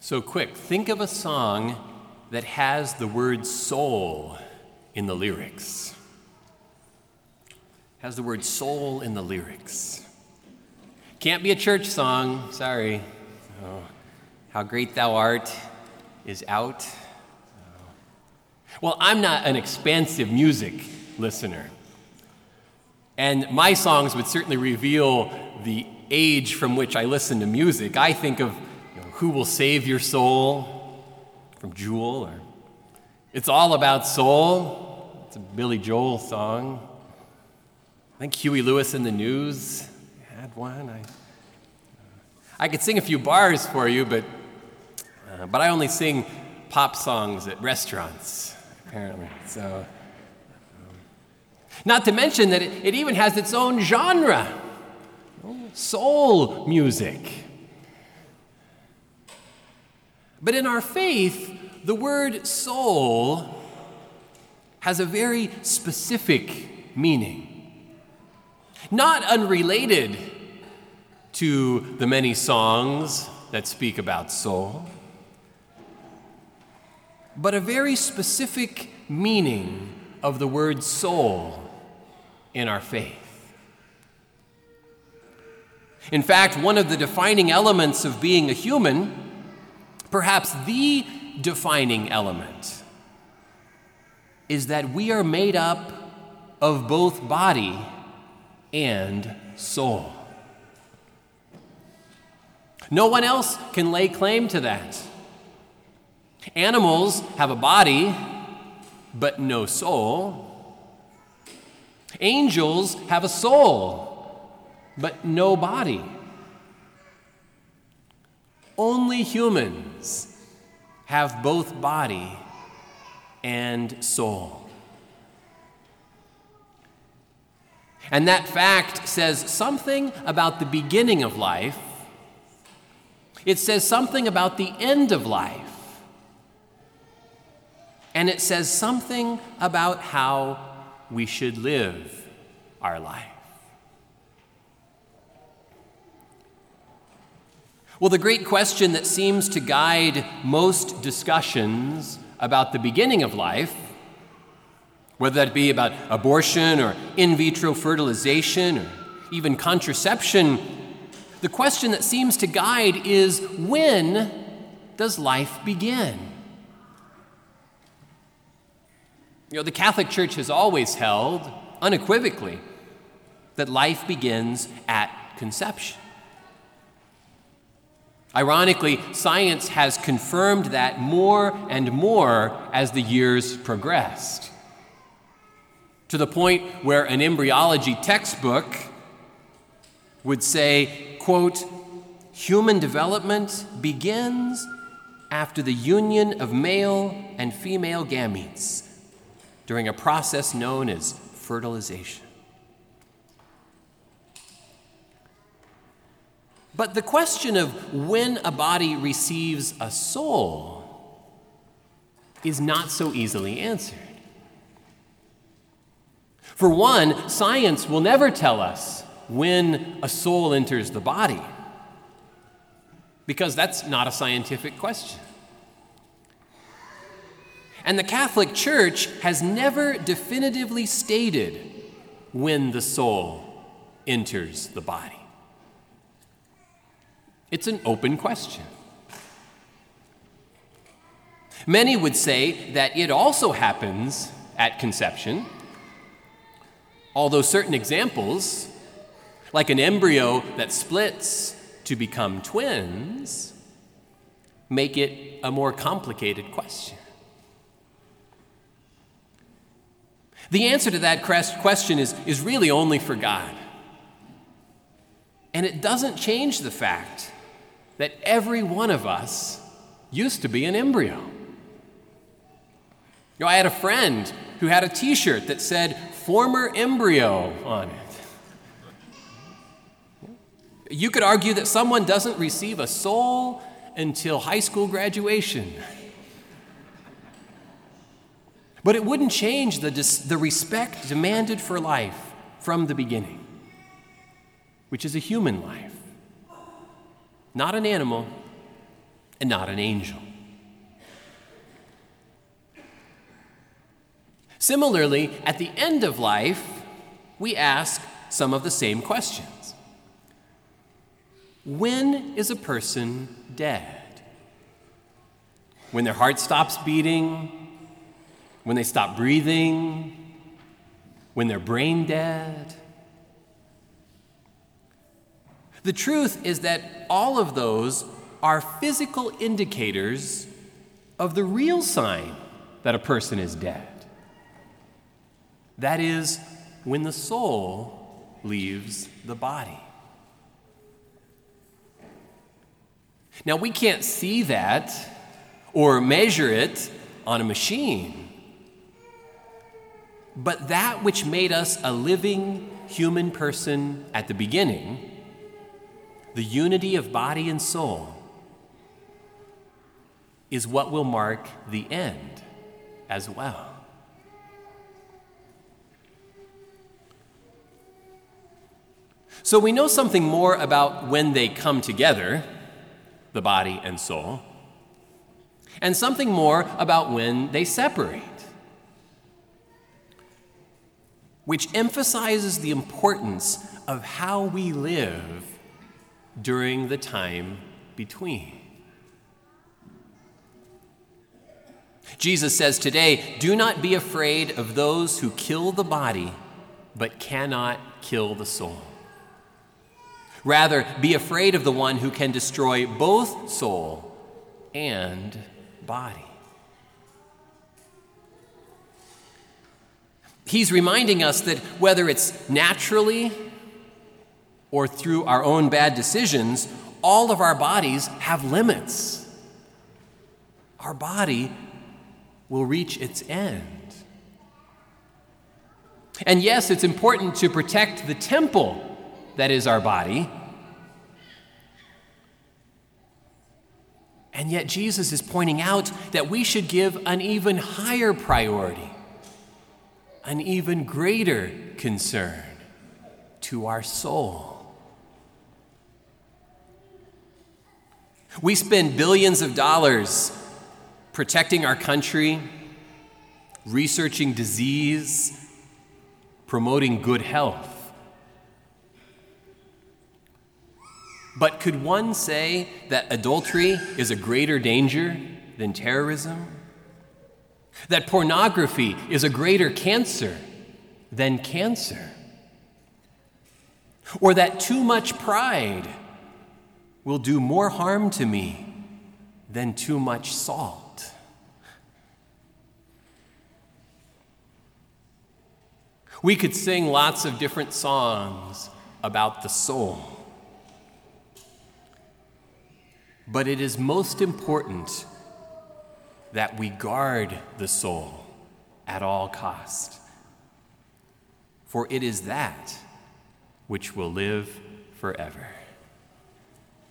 So quick, think of a song that has the word soul in the lyrics. Has the word soul in the lyrics. Can't be a church song, sorry. Oh, How Great Thou Art is out. Well, I'm not an expansive music listener. And my songs would certainly reveal the age from which I listen to music. I think of Who Will Save Your Soul from Jewel, or It's All About Soul. It's a Billy Joel song. I think Huey Lewis and the News had one. I could sing a few bars for you, but I only sing pop songs at restaurants, apparently. So, not to mention that it even has its own genre, soul music. But in our faith, the word soul has a very specific meaning, not unrelated to the many songs that speak about soul, but a very specific meaning of the word soul in our faith. In fact, one of the defining elements of being a human, perhaps the defining element, is that we are made up of both body and soul. No one else can lay claim to that. Animals have a body, but no soul. Angels have a soul, but no body. Only humans have both body and soul. And that fact says something about the beginning of life. It says something about the end of life. And it says something about how we should live our life. Well, the great question that seems to guide most discussions about the beginning of life, whether that be about abortion or in vitro fertilization or even contraception, the question that seems to guide is, when does life begin? The Catholic Church has always held, unequivocally, that life begins at conception. Ironically, science has confirmed that more and more as the years progressed, to the point where an embryology textbook would say, quote, "Human development begins after the union of male and female gametes during a process known as fertilization." But the question of when a body receives a soul is not so easily answered. For one, science will never tell us when a soul enters the body, because that's not a scientific question. And the Catholic Church has never definitively stated when the soul enters the body. It's an open question. Many would say that it also happens at conception, although certain examples, like an embryo that splits to become twins, make it a more complicated question. The answer to that question is really only for God. And it doesn't change the fact that every one of us used to be an embryo. I had a friend who had a t-shirt that said "former embryo" on it. You could argue that someone doesn't receive a soul until high school graduation. But it wouldn't change the respect demanded for life from the beginning, which is a human life, not an animal, and not an angel. Similarly, at the end of life, we ask some of the same questions. When is a person dead? When their heart stops beating? When they stop breathing? When they're brain dead? The truth is that all of those are physical indicators of the real sign that a person is dead. That is, when the soul leaves the body. Now, we can't see that or measure it on a machine, but that which made us a living human person at the beginning, the unity of body and soul, is what will mark the end as well. So we know something more about when they come together, the body and soul, and something more about when they separate, which emphasizes the importance of how we live during the time between. Jesus says today, "Do not be afraid of those who kill the body, but cannot kill the soul. Rather, be afraid of the one who can destroy both soul and body." He's reminding us that whether it's naturally or through our own bad decisions, all of our bodies have limits. Our body will reach its end. And yes, it's important to protect the temple that is our body. And yet Jesus is pointing out that we should give an even higher priority, an even greater concern to our soul. We spend billions of dollars protecting our country, researching disease, promoting good health. But could one say that adultery is a greater danger than terrorism? That pornography is a greater cancer than cancer? Or that too much pride will do more harm to me than too much salt? We could sing lots of different songs about the soul. But it is most important that we guard the soul at all cost, for it is that which will live forever.